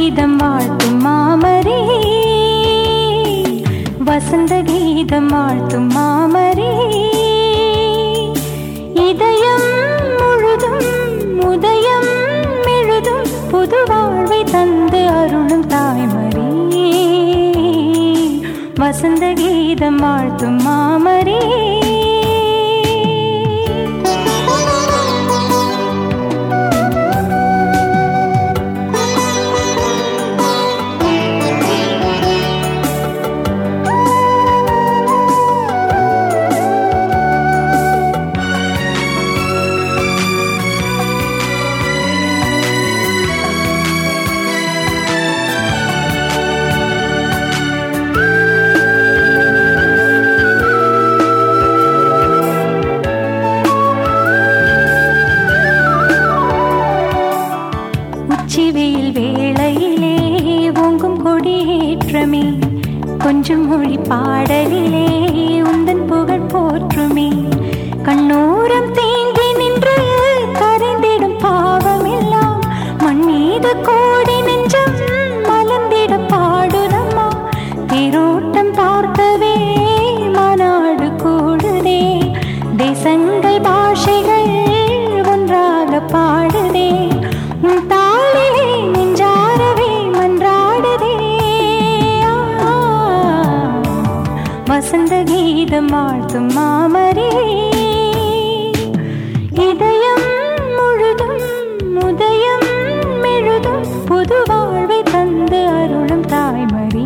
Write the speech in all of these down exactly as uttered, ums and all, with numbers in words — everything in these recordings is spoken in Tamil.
கீதம் வாழ்த்தும் மாமரே, வசந்த கீதம் வாழ்த்தும் மாமரே. இதயம் முழுதும் உதயம் எழுதும் புது வாழ்வை தந்து அருளும் தாய்மரே, வசந்த கீதம் வாழ்த்தும் மாமரே. வெயில் வேளையிலே ஓங்கும் கொடியேற்றமே, கொஞ்சம் மொழி பாடலிலே உந்தன் புகழ் போற்றுமே. கண்ணோரம் தேங்கி நின்று கரைந்திடும் பாவமெல்லாம் மண் மீது கோடி நெஞ்சம் மலர்ந்திட பாடுதம்மா. தேரோட்டம் பார்த்தவே மாநாடு கூடுதே, தேசங்கள் பாஷைகள் ஒன்றாக பாடுதே. உன் தாளிலே நெஞ்சாரவே மன்றாடுதே, வசந்த கீதம் வாழ்த்தும் மாமரே. இதயம் முழுதும் உதயம் எழுதும் புது வாழ்வை தந்து அருளும் தாய்மரே.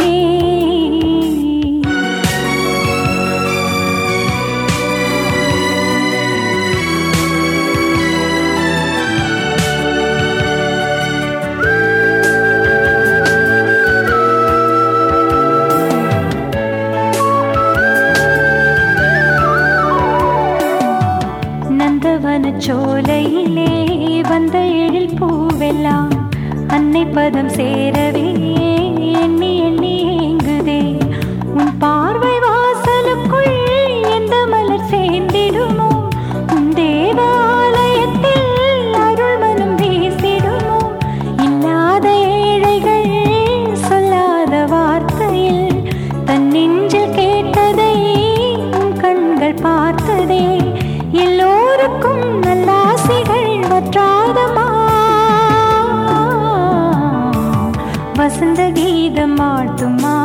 சோலையிலே வந்த எழில் பூவெல்லாம் அன்னை பதம் சேரவே எண்ணி எண்ணி ஏங்குதே. உன் பார்வை வாசலுக்குள் எந்த மலர் சேர்ந்திடுமோ, உன் தேவாலயத்தில் அருள் மனம் வீசிடுமோ. இல்லாத ஏழைகள் சொல்லாத வார்த்தையில் தன் நெஞ்சில் கேட்டதை உன் கண்கள் பார்த்ததே. எல்லோருக்கும் நல்லாசிகள் வற்றாதமா, வசந்த கீதம் வாழ்த்துமா.